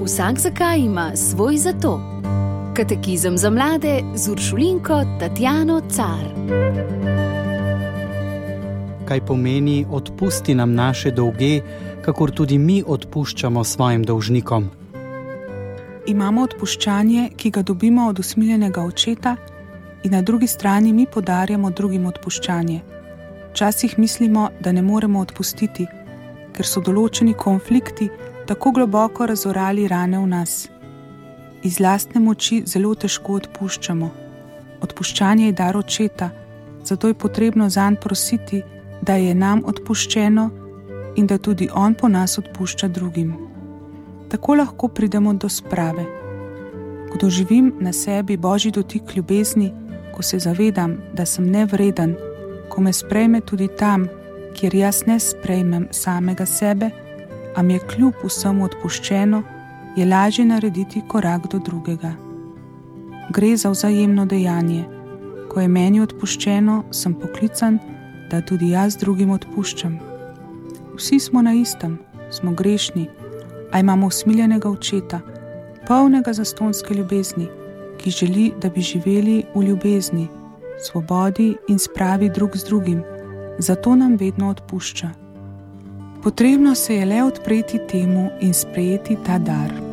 Vsak zakaj ima svoj zato. Katekizem za mlade z Uršulinko Tatjano Car. Kaj pomeni odpusti nam naše dolge, kakor tudi mi odpuščamo svojim dolžnikom? Imamo odpuščanje, ki ga dobimo od usmiljenega očeta, in na drugi strani mi podarjamo drugim odpuščanje. Včasih mislimo, da ne moremo odpustiti, ker so določeni konflikti tako globoko razorali rane v nas. Iz lastne moči zelo težko odpuščamo. Odpuščanje je dar očeta, zato je potrebno zanj prositi, da je nam odpuščeno in da tudi on po nas odpušča drugim. Tako lahko pridemo do sprave. Ko doživim na sebi Božji dotik ljubezni, ko se zavedam, da sem nevreden, ko me sprejme tudi tam, kjer jaz ne sprejmem samega sebe, a mi je kljub vsemu odpuščeno, je lažje narediti korak do drugega. Gre za vzajemno dejanje. Ko je meni odpuščeno, sem poklican, da tudi jaz drugim odpuščam. Vsi smo na istem, smo grešni, a imamo usmiljenega očeta, polnega zastonjske ljubezni, ki želi, da bi živeli v ljubezni, svobodi in spravi drug z drugim, zato nam vedno odpušča. Potrebno se je le odpreti temu in sprejeti ta dar.